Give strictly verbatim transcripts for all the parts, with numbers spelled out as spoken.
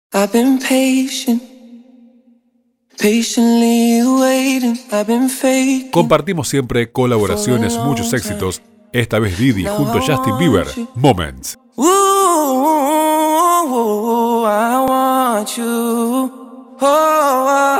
I've been patient, patiently waiting, I've been faking. Compartimos siempre colaboraciones, muchos éxitos. Esta vez Diddy junto a Justin Bieber, Moments. Ooh, I want you. Oh, oh.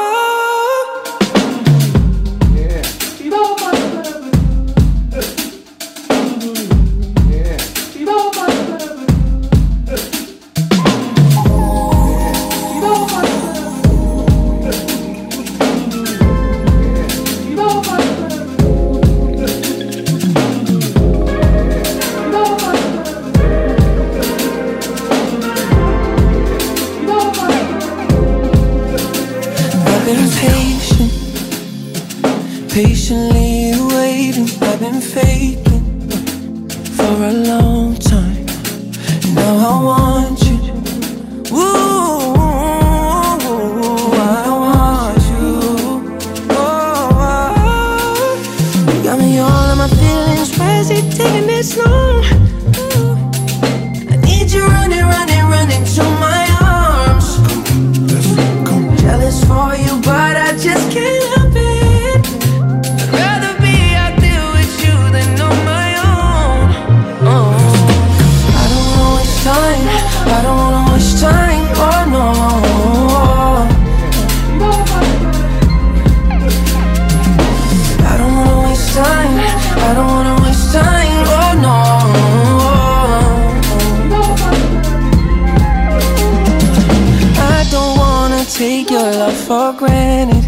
Patiently waiting, I've been faking for a long time. Now I want you. Ooh, I want you. Oh, oh. You got me all of my feelings. Why is it taking this long? Ooh. I need you running, running, running to my arms. Come, jealous for you, but I just can't help it. I don't wanna waste time, oh no. I don't wanna waste time, I don't wanna waste time, oh no. I don't wanna take your love for granted.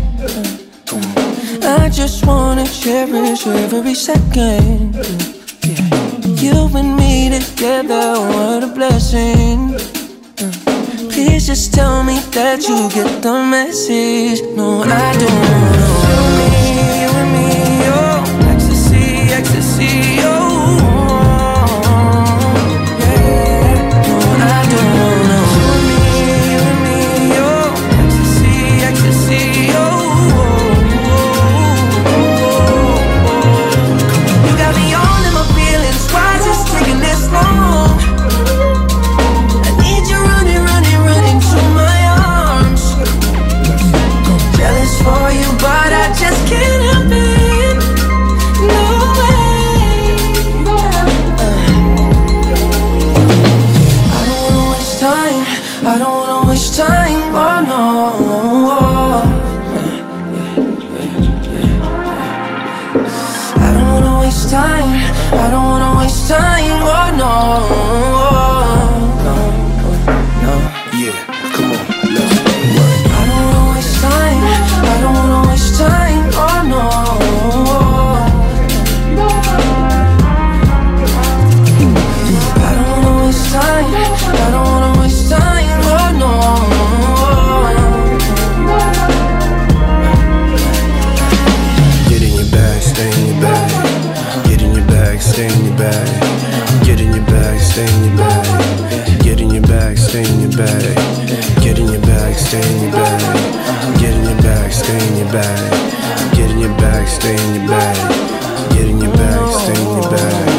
I just wanna cherish every second. You and me together, what a blessing. uh, Please just tell me that you get the message. No, I don't wanna. You and me, you and me, oh. Ecstasy, ecstasy, oh. Yeah. No, I don't wanna. You and me, you and me, oh. Ecstasy, ecstasy, oh. You got me all in my feelings. Why is this taking this long? I need you running, running, running to my arms. Jealous for you, but I just can't help it. No way. uh, I don't wanna waste time, I don't wanna waste time, oh no. I don't wanna waste time, I don't wanna waste time, oh no, no, no. Yeah, come on, let's work. I don't wanna waste time, I don't wanna waste time, oh no. I don't wanna waste time, I don't wanna waste time, oh no. Get in your bag, stay in your bag. Get in your bag, stay in your bag. Get in your bag, stay in your bag. Get in your bag, stay in your bag. Get in your bag, stay in your bag. Get in your bag, stay in your bag. Get in your bag, stay in your bag. Get in your bag, stay in your bag.